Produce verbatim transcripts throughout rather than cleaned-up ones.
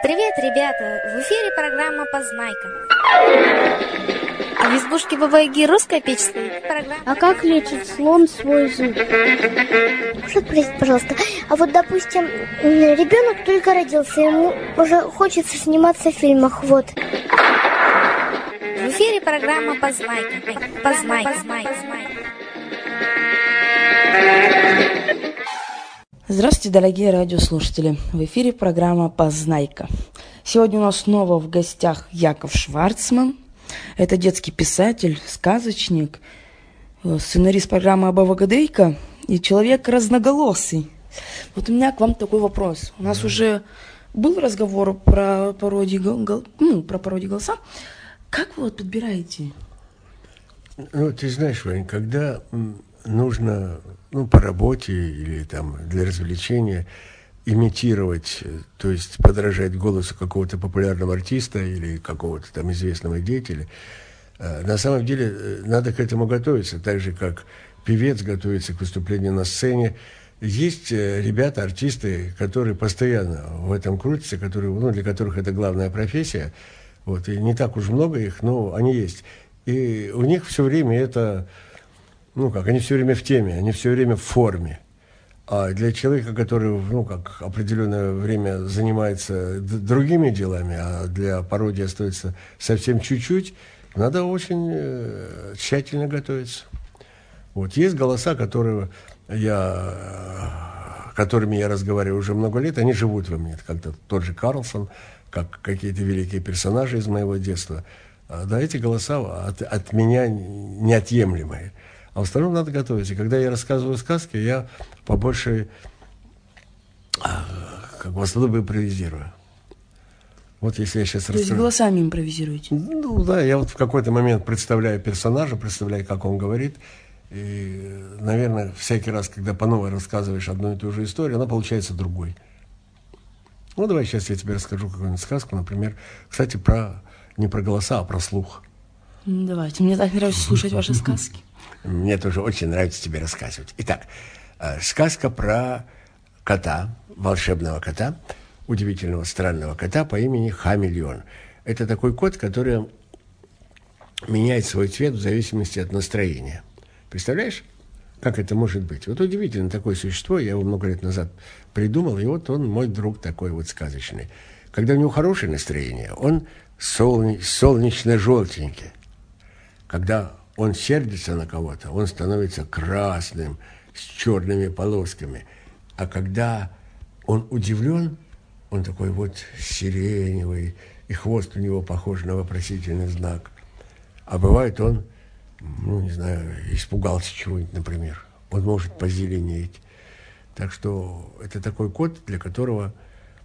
Привет, ребята! В эфире программа «Познайка». А в избушке Бабы-Яги русская печь стоит. Программа... А как лечит слон свой зуб? Можно спросить, пожалуйста, а вот, допустим, ребенок только родился, ему уже хочется сниматься в фильмах, вот. В эфире программа «Познайка». Познайка. Познайка. Здравствуйте, дорогие радиослушатели! В эфире программа «Познайка». Сегодня у нас снова в гостях Яков Шварцман. Это детский писатель, сказочник, сценарист программы «Абавагадейка» и человек разноголосый. Вот у меня к вам такой вопрос. У нас mm. уже был разговор про пародии, гол... ну, про пародии голоса. Как вы вот подбираете? Ну, ты знаешь, Вань, когда нужно, ну, по работе или там для развлечения имитировать, то есть подражать голосу какого-то популярного артиста или какого-то там известного деятеля, на самом деле надо к этому готовиться, так же, как певец готовится к выступлению на сцене. Есть ребята, артисты, которые постоянно в этом крутятся, которые, ну, для которых это главная профессия. Вот, и не так уж много их, но они есть. И у них все время это, ну как, они все время в теме, они все время в форме. А для человека, который, ну как, определенное время занимается другими делами, а для пародии остается совсем чуть-чуть, надо очень э, тщательно готовиться. Вот, есть голоса, которые я, которыми я разговариваю уже много лет, они живут во мне, как тот же Карлсон, как какие-то великие персонажи из моего детства. Да, эти голоса от, от меня неотъемлемые. А в остальном надо готовиться. И когда я рассказываю сказки, я побольше как в основном импровизирую. Вот если я сейчас То есть расскажу... голосами импровизируете? Ну да, я вот в какой-то момент представляю персонажа, представляю, как он говорит. И, наверное, всякий раз, когда по новой рассказываешь одну и ту же историю, она получается другой. Ну, давай сейчас я тебе расскажу какую-нибудь сказку, например, кстати, про не про голоса, а про слух. Давайте, мне так нравится слушать ваши сказки. Мне тоже очень нравится тебе рассказывать. Итак, сказка про кота, волшебного кота, удивительного странного кота по имени Хамелеон. Это такой кот, который меняет свой цвет в зависимости от настроения. Представляешь? Как это может быть? Вот удивительно такое существо, я его много лет назад придумал, и вот он мой друг такой вот сказочный. Когда у него хорошее настроение, он солне, солнечно-желтенький. Когда он сердится на кого-то, он становится красным, с черными полосками. А когда он удивлен, он такой вот сиреневый, и хвост у него похож на вопросительный знак. А бывает он, ну, не знаю, испугался чего-нибудь, например. Он может позеленеть. Так что это такой кот, для которого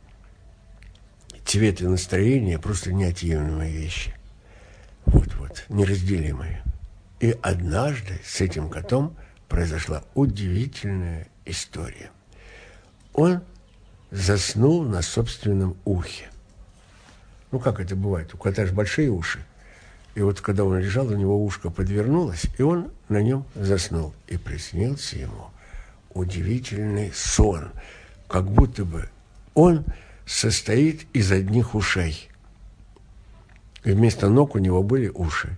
цвет и настроение просто неотъемлемые вещи. Вот-вот, неразделимые. И однажды с этим котом произошла удивительная история. Он заснул на собственном ухе. Ну, как это бывает? У кота же большие уши. И вот когда он лежал, у него ушко подвернулось, и он на нем заснул. И приснился ему удивительный сон, как будто бы он состоит из одних ушей. И вместо ног у него были уши.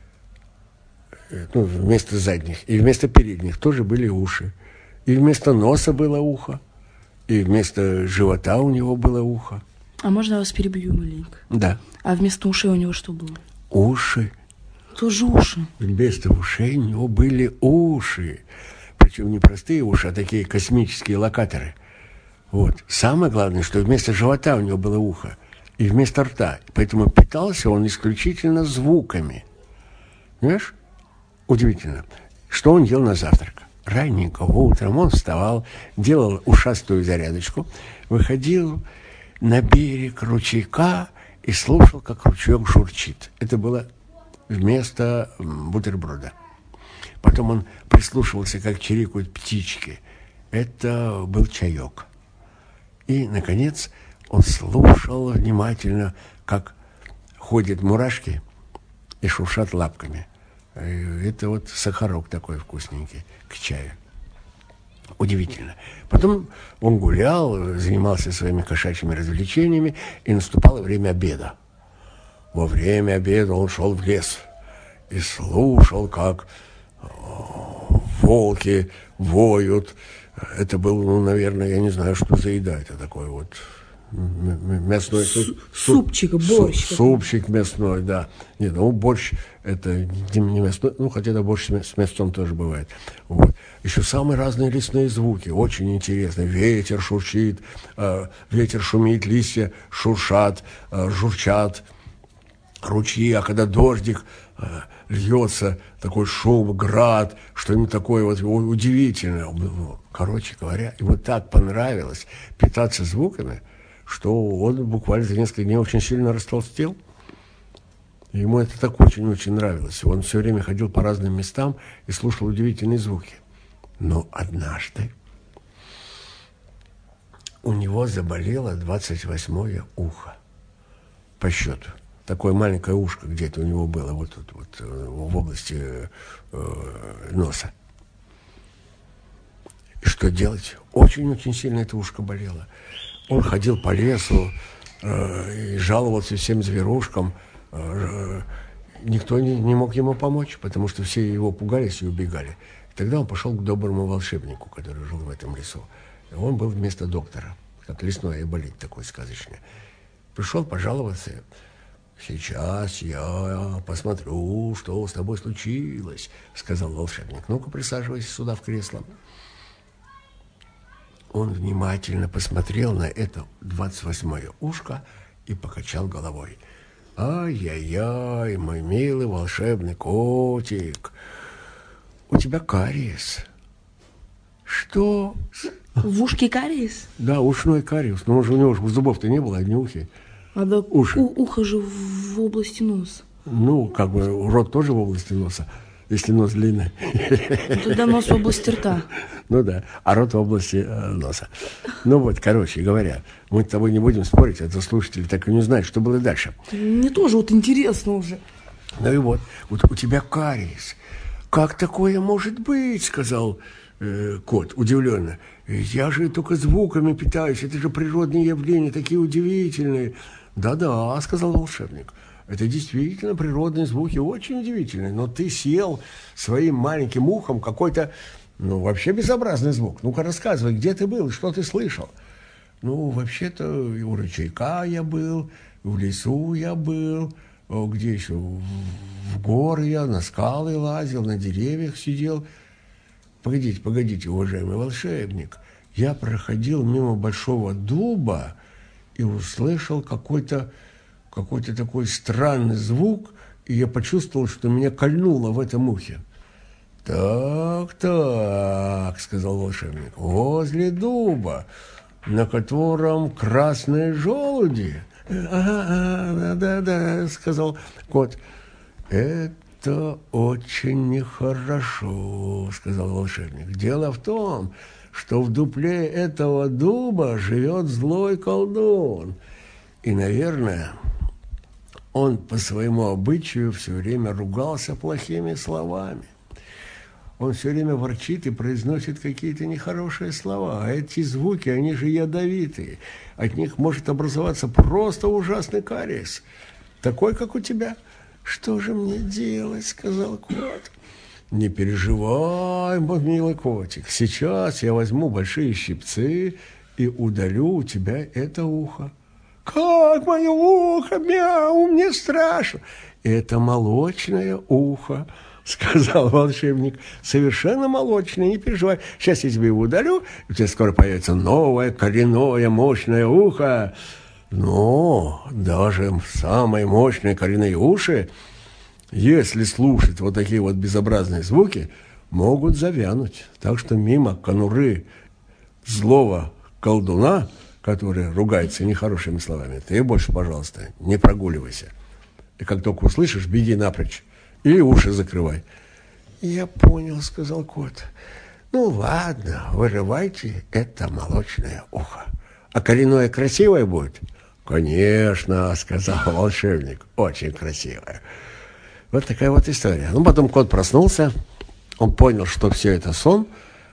Ну, вместо задних. И вместо передних тоже были уши. И вместо носа было ухо. И вместо живота у него было ухо. А можно я вас перебью маленько? Да. А вместо ушей у него что было? Уши. Тоже уши. Вместо ушей у него были уши. Причем не простые уши, а такие космические локаторы. Вот. Самое главное, что вместо живота у него было ухо. И вместо рта. Поэтому питался он исключительно звуками. Понимаешь? Удивительно. Что он ел на завтрак? Ранненько утром он вставал, делал ушастую зарядочку, выходил на берег ручейка и слушал, как ручеек журчит. Это было вместо бутерброда. Потом он прислушивался, как чирикают птички. Это был чаек. И, наконец, он слушал внимательно, как ходят мурашки и шуршат лапками. Это вот сахарок такой вкусненький к чаю. Удивительно. Потом он гулял, занимался своими кошачьими развлечениями, и наступало время обеда. Во время обеда он шел в лес и слушал, как волки воют. Это был, ну, наверное, я не знаю, что за еда это такое вот. Мясной суп, супчик, борщ. Суп, супчик мясной, да. Нет, ну борщ это не мясной, ну хотя да, борщ с мясом тоже бывает. Вот. Еще самые разные лесные звуки, очень интересно. Ветер шуршит, э, ветер шумит, листья шуршат, э, журчат, ручьи, а когда дождик э, льется, такой шум, град, что-нибудь такое вот удивительное. Короче говоря, ему так понравилось питаться звуками, что он буквально за несколько дней очень сильно растолстел. Ему это так очень-очень нравилось. Он все время ходил по разным местам и слушал удивительные звуки. Но однажды у него заболело двадцать восьмое ухо по счету. Такое маленькое ушко где-то у него было вот тут вот в области э, носа. И что делать? Очень-очень сильно это ушко болело. Он ходил по лесу э, и жаловался всем зверушкам. Э, никто не, не мог ему помочь, потому что все его пугались и убегали. И тогда он пошел к доброму волшебнику, который жил в этом лесу. И он был вместо доктора, как лесной айболит такой сказочный. Пришел пожаловаться. «Сейчас я посмотрю, что с тобой случилось», — сказал волшебник. «Ну-ка, присаживайся сюда в кресло». Он внимательно посмотрел на это двадцать восьмое ушко и покачал головой. «Ай-яй-яй, мой милый волшебный котик, у тебя кариес». «Что?» В ушке кариес? Да, ушной кариес. Но уже у него же зубов-то не было, одни ухи. А да, уши. У, ухо же в области носа. Ну, как бы рот тоже в области носа, если нос длинный. Тогда нос в области рта. Ну да, а рот в области э, носа. Ну вот, короче говоря, мы с тобой не будем спорить, а то слушатели так и не знают, что было дальше. Мне тоже вот интересно уже. Ну и вот, вот у тебя кариес. Как такое может быть, сказал э, кот удивленно. Я же только звуками питаюсь, это же природные явления, такие удивительные. Да-да, сказал волшебник. Это действительно природные звуки, очень удивительные. Но ты съел своим маленьким ухом какой-то, ну, вообще безобразный звук. Ну-ка, рассказывай, где ты был и что ты слышал? Ну, вообще-то у ручейка я был, в лесу я был, где еще? В горы я, на скалы лазил, на деревьях сидел. Погодите, погодите, уважаемый волшебник. Я проходил мимо большого дуба и услышал какой-то какой-то такой странный звук, и я почувствовал, что меня кольнуло в этом ухе. «Так, так», — сказал волшебник, — «возле дуба, на котором красные желуди». «Ага, да-да-да», — сказал кот. «Это очень нехорошо», — сказал волшебник. «Дело в том, что в дупле этого дуба живет злой колдун. И, наверное, он по своему обычаю все время ругался плохими словами. Он все время ворчит и произносит какие-то нехорошие слова. А эти звуки, они же ядовитые. От них может образоваться просто ужасный кариес. Такой, как у тебя». «Что же мне делать?» — сказал кот. «Не переживай, мой милый котик. Сейчас я возьму большие щипцы и удалю у тебя это ухо». «Как мое ухо? Мяу, мне страшно». «Это молочное ухо», — сказал волшебник. «Совершенно молочное, не переживай. Сейчас я тебе его удалю, и у тебя скоро появится новое, коренное, мощное ухо». Но даже самые мощные коренные уши, если слушать вот такие вот безобразные звуки, могут завянуть. Так что мимо конуры злого колдуна, который ругается нехорошими словами, ты больше, пожалуйста, не прогуливайся. И как только услышишь, беги напрочь и уши закрывай». «Я понял», — сказал кот. «Ну ладно, вырывайте это молочное ухо. А коренное красивое будет?» «Конечно», — сказал волшебник, — «очень красивое». Вот такая вот история. Ну, потом кот проснулся, он понял, что все это сон,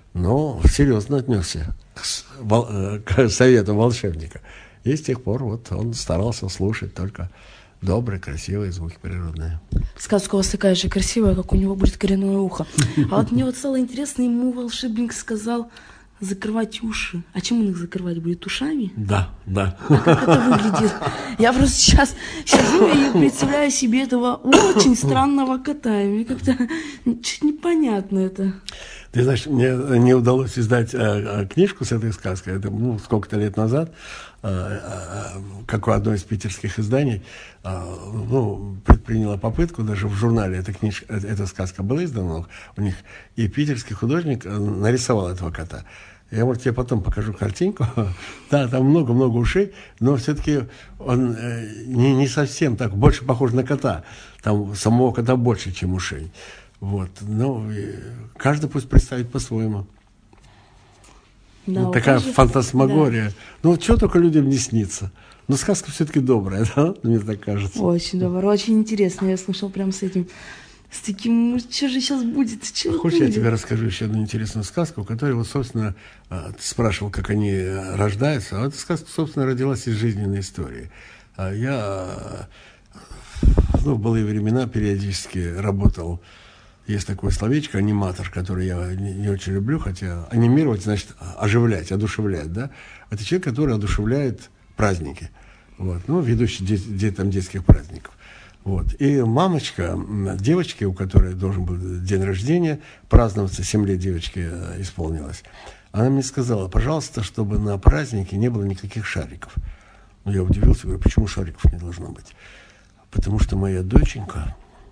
но серьезно отнесся к, к совету волшебника. И с тех пор вот он старался слушать только добрые, красивые звуки природные. Сказка у вас такая же красивая, как у него будет коренное ухо. А вот мне вот стало интересно, ему волшебник сказал закрывать уши. А чем он их закрывать будет? Ушами? Да, да. А как это выглядит? Я просто сейчас сижу и представляю себе этого очень странного кота. И мне как-то чуть непонятно это. Ты знаешь, мне не удалось издать а, книжку с этой сказкой. Это ну, сколько-то лет назад, а, а, как у одной из питерских изданий, а, ну, предприняла попытку, даже в журнале эта книжка, эта сказка была издана у них, и питерский художник нарисовал этого кота. Я, может, тебе потом покажу картинку. Да, там много-много ушей, но все-таки он э, не, не совсем так, больше похож на кота. Там самого кота больше, чем ушей. Вот. Ну, каждый пусть представит по-своему. Да, вот такая каждого... фантасмагория. Да. Ну, вот что только людям не снится. Но сказка все-таки добрая, да? Мне так кажется. Очень добрая, очень интересно. Я слышал прям с этим... С таким, ну, что же сейчас будет? Что Хочешь, будет? Я тебе расскажу еще одну интересную сказку, которая, вот, собственно, ты спрашивал, как они рождаются, а эта сказка, собственно, родилась из жизненной истории. Я, ну, в былые времена периодически работал, есть такое словечко, аниматор, который я не, не очень люблю, хотя анимировать, значит, оживлять, одушевлять, да? Это человек, который одушевляет праздники, вот, ну, ведущий де, де, там, детских праздников. Вот. И мамочка девочки, у которой должен был день рождения, праздноваться, семь лет девочке исполнилось, она мне сказала, пожалуйста, чтобы на празднике не было никаких шариков. Ну, я удивился, говорю, почему шариков не должно быть? Потому что моя доченька,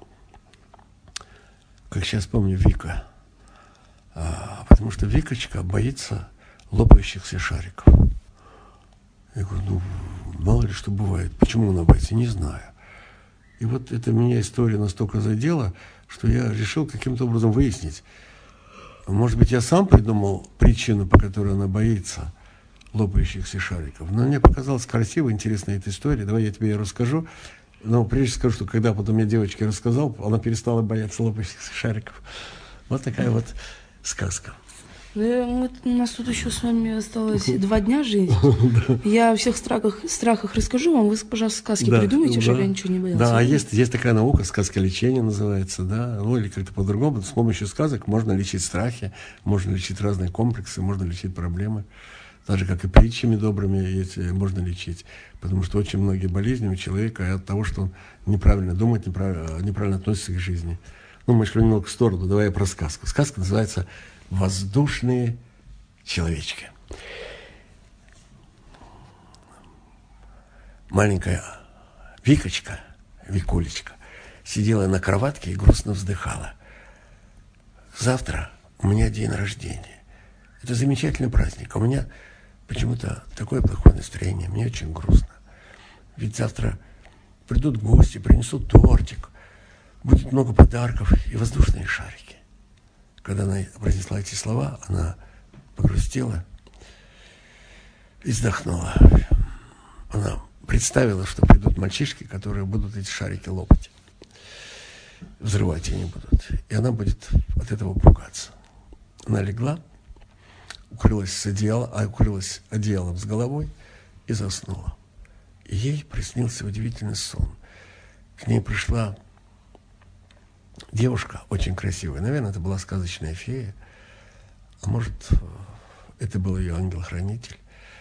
как сейчас помню, Вика, а, потому что Викочка боится лопающихся шариков. Я говорю, ну, мало ли что бывает. Почему она боится? Не знаю. И вот эта меня история настолько задела, что я решил каким-то образом выяснить. Может быть, я сам придумал причину, по которой она боится лопающихся шариков. Но мне показалась красивая, интересная эта история. Давай я тебе ее расскажу. Но прежде скажу, что когда потом я девочке рассказал, она перестала бояться лопающихся шариков. Вот такая вот сказка. Мы, у нас тут еще с вами осталось два дня жить. Я о всех страхах, страхах расскажу вам. Вы, пожалуйста, сказки да, придумайте, да. чтобы я ничего не боялась. Да, а есть, есть такая наука, сказка лечения называется, да, ну или как-то по-другому. С помощью сказок можно лечить страхи, можно лечить разные комплексы, можно лечить проблемы. Так же, как и притчами добрыми эти можно лечить. Потому что очень многие болезни у человека от того, что он неправильно думает, неправильно, неправильно относится к жизни. Ну, мы шли немного в сторону. Давай я про сказку. Сказка называется «Воздушные человечки». Маленькая Викочка, Викулечка, сидела на кроватке и грустно вздыхала. Завтра у меня день рождения. Это замечательный праздник. А у меня почему-то такое плохое настроение. Мне очень грустно. Ведь завтра придут гости, принесут тортик, будет много подарков и воздушные шарики. Когда она произнесла эти слова, она погрустила и вздохнула. Она представила, что придут мальчишки, которые будут эти шарики лопать. Взрывать они будут. И она будет от этого пугаться. Она легла, укрылась с одеялом, а укрылась одеялом с головой и заснула. И ей приснился удивительный сон. К ней пришла девушка очень красивая. Наверное, это была сказочная фея. А может, это был ее ангел-хранитель.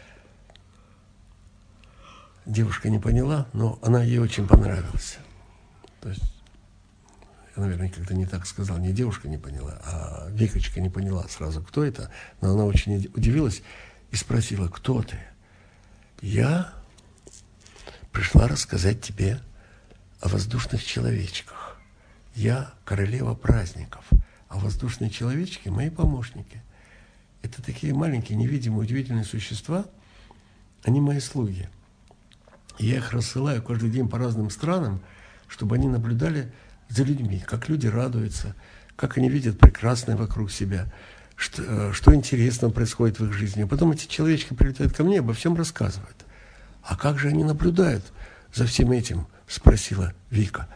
Девушка не поняла, но она ей очень понравилась. То есть, я, наверное, как-то не так сказал. Не девушка не поняла, а Викочка не поняла сразу, кто это. Но она очень удивилась и спросила, кто ты? Я пришла рассказать тебе о воздушных человечках. Я королева праздников, а воздушные человечки – мои помощники. Это такие маленькие, невидимые, удивительные существа, они мои слуги. И я их рассылаю каждый день по разным странам, чтобы они наблюдали за людьми, как люди радуются, как они видят прекрасное вокруг себя, что, что интересного происходит в их жизни. А потом эти человечки прилетают ко мне и обо всем рассказывают. А как же они наблюдают за всем этим? Спросила Вика.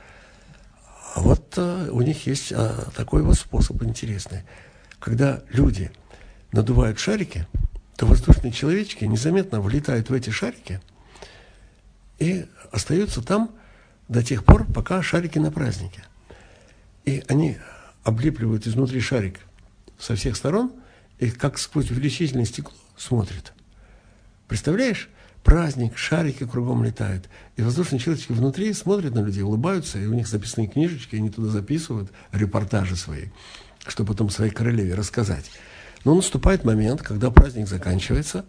А вот а, у них есть а, такой вот способ интересный. Когда люди надувают шарики, то воздушные человечки незаметно влетают в эти шарики и остаются там до тех пор, пока шарики на празднике. И они облепливают изнутри шарик со всех сторон и как сквозь увеличительное стекло смотрят. Представляешь? Праздник, шарики кругом летают. И воздушные человечки внутри смотрят на людей, улыбаются, и у них записные книжечки, они туда записывают репортажи свои, чтобы потом своей королеве рассказать. Но наступает момент, когда праздник заканчивается,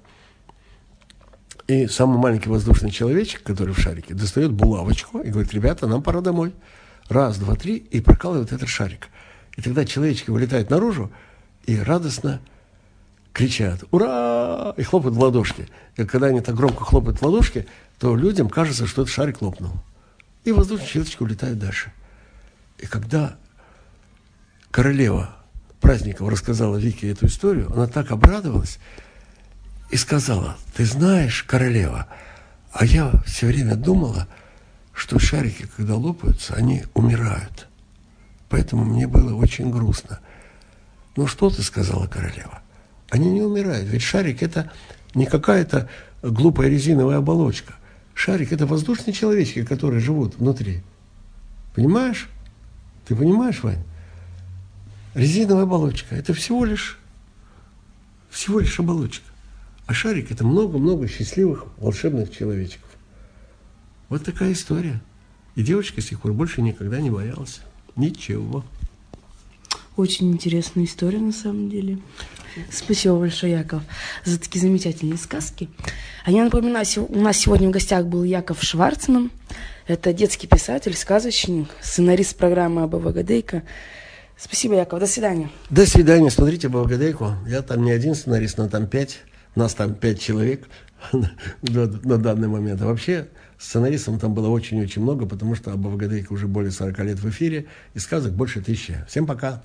и самый маленький воздушный человечек, который в шарике, достает булавочку и говорит: ребята, нам пора домой. Раз, два, три, и прокалывает этот шарик. И тогда человечки вылетают наружу и радостно кричат «Ура!» и хлопают в ладошки. И когда они так громко хлопают в ладошки, то людям кажется, что этот шарик лопнул. И воздушные человечки улетают дальше. И когда королева Праздников рассказала Вике эту историю, она так обрадовалась и сказала: ты знаешь, королева, а я все время думала, что шарики, когда лопаются, они умирают. Поэтому мне было очень грустно. Ну что ты сказала, королева? Они не умирают. Ведь шарик – это не какая-то глупая резиновая оболочка. Шарик – это воздушные человечки, которые живут внутри. Понимаешь? Ты понимаешь, Вань? Резиновая оболочка – это всего лишь, всего лишь оболочка. А шарик – это много-много счастливых, волшебных человечков. Вот такая история. И девочка с тех пор больше никогда не боялась. Ничего. Очень интересная история, на самом деле. Спасибо большое, Яков, за такие замечательные сказки. А я напоминаю, у нас сегодня в гостях был Яков Шварцман. Это детский писатель, сказочник, сценарист программы «Абавагадейка». Спасибо, Яков. До свидания. До свидания. Смотрите «Абавагадейку». Я там не один сценарист, но там пять. Нас там пять человек на данный момент. А вообще сценаристов там было очень-очень много, потому что «Абавагадейка» уже более сорока лет в эфире, и сказок больше тысячи. Всем пока.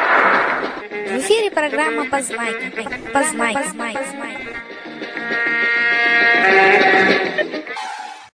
В эфире программа «Познайка». Познайка. Познайка.